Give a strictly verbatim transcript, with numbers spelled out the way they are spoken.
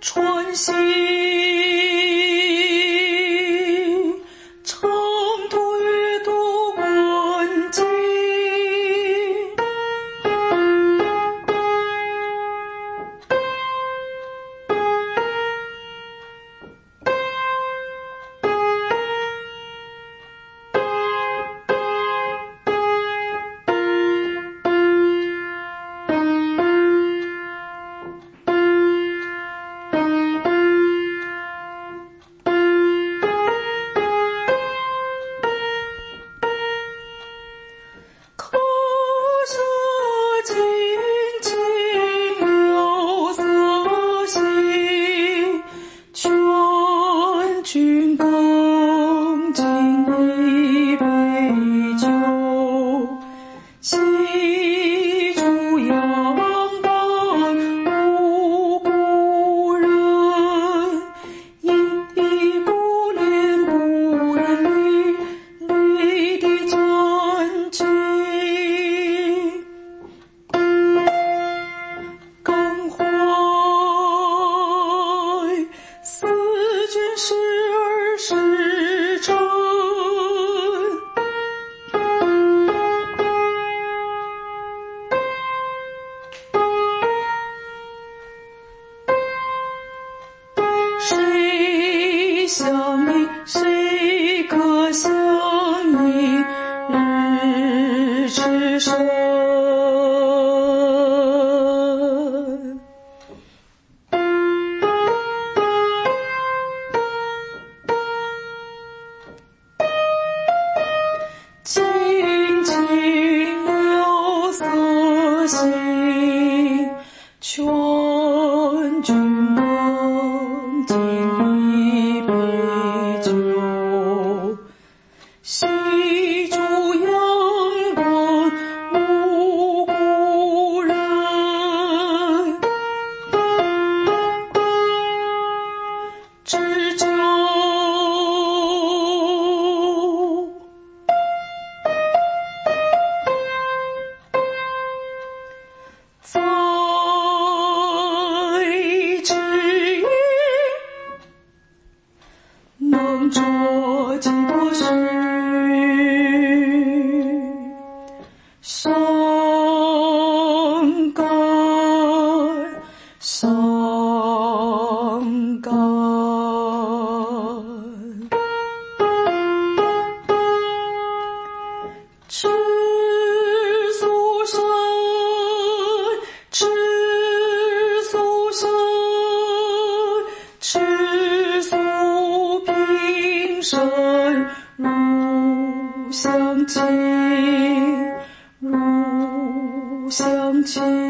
春行长途阅读文经，口舌清清有色性，劝君更尽一杯酒，西出阳关无故人，引敌不怜不人离，泪滴真情。感怀思君时而时辰，谁相依谁可相依日之深。清清有色性，劝君更尽一杯酒，西出阳关无故人，知酒在知音，能酌几多许？伤感，伤感。赤素身，赤素身，赤素平生如相亲，如相亲。